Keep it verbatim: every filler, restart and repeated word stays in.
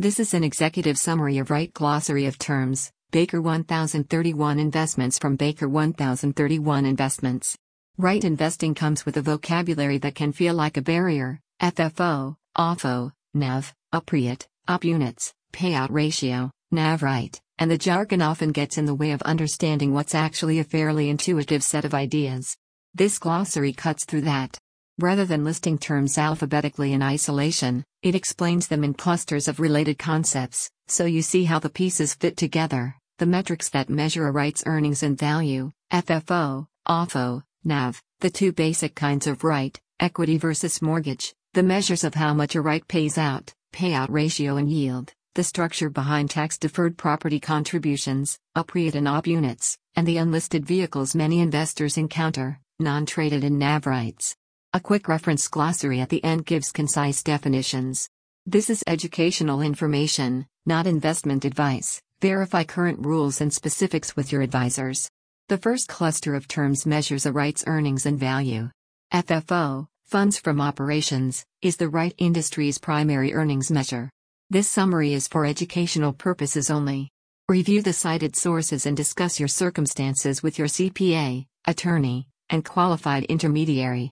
This is an executive summary of Right Glossary of Terms, Baker one thousand thirty-one Investments from Baker one thousand thirty-one Investments. Right investing comes with a vocabulary that can feel like a barrier: F F O, O F O, N A V, appropriate, op units, payout ratio, N A V right, and the jargon often gets in the way of understanding what's actually a fairly intuitive set of ideas. This glossary cuts through that. Rather than listing terms alphabetically in isolation, it explains them in clusters of related concepts, so you see how the pieces fit together. The metrics that measure a right's earnings and value: F F O, O F O, N A V, the two basic kinds of right, equity versus mortgage, the measures of how much a right pays out, payout ratio and yield, the structure behind tax-deferred property contributions, appropriate and op units, and the unlisted vehicles many investors encounter, non-traded and N A V rights. A quick reference glossary at the end gives concise definitions. This is educational information, not investment advice. Verify current rules and specifics with your advisors. The first cluster of terms measures a right's earnings and value. F F O, funds from operations, is the right industry's primary earnings measure. This summary is for educational purposes only. Review the cited sources and discuss your circumstances with your C P A, attorney, and qualified intermediary.